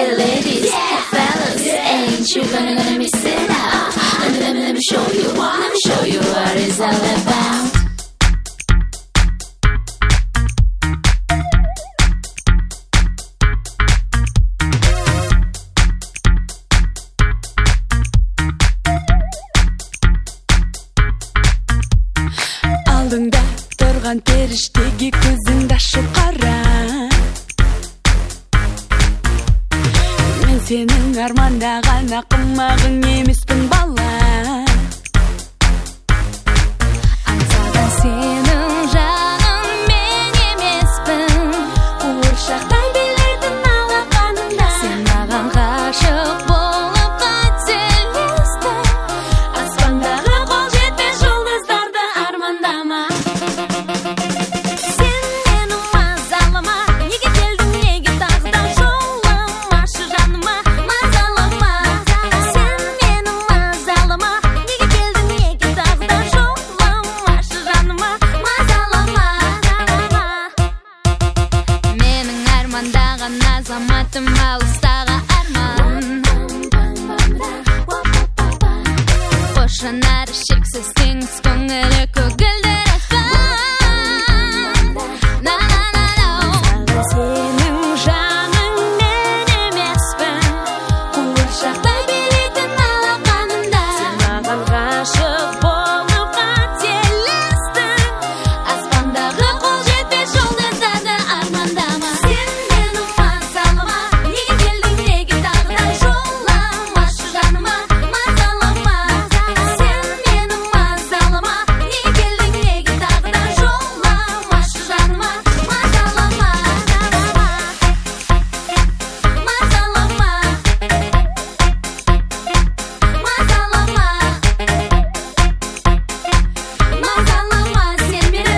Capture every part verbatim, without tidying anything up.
Hey ladies, hey fellas, ain't you gonna gonna miss it out? Let me, let me, let me show you, let me show you what it's all about. Алдыңда тұрған періштеге көзіңді ашып қара. Мен сенің армандаған ақымағың емеспін бала. Аңсаған сенің жаның мен емеспін. Қуыршақтай билейтін алақанында сен маған ғашық болып қателестің. Аспандағы қол жетпес жұлдыздарды армандама. Сен мені мазалама, неге келдің, неге тағы да жоламашы жаныма, мазалама. Сен мені мазалама, неге келдің, неге тағы да жоламашы жаныма, мазалама. Менің армандаған азаматым алыстағы арман. Қошанары шексіз теңіз көңілі көгілдір аспан. Сенің жаның мен емеспін. Қуыршақтай билейтін алақанында сен маған ғашық болып қателестің. Аспандағы қол жетпес жұлдыздарды армандама. Сен мені мазалама, неге келдің, неге тағы да жоламашы жаныма, мазалама. Сен мені мазалама, неге келдің, неге тағы да жоламашы жаныма, мазалама. Мазалама. Мазалама. Мазалама сен мені.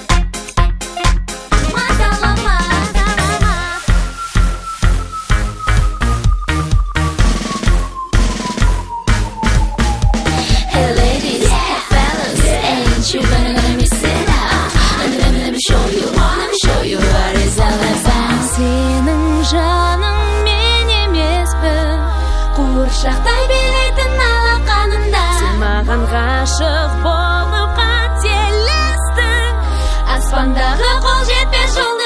Мазалама. Hey ladies, hey fellas, ain't you gonna gonna miss it out? Let me, let me, let me show you, let me show you what it's all about. Сенің жаның мен емеспін. Қуыршақтай билейтін алақанында сен маған ғашық болып қателестің. Аспандағы қол жетпес жұлдыздар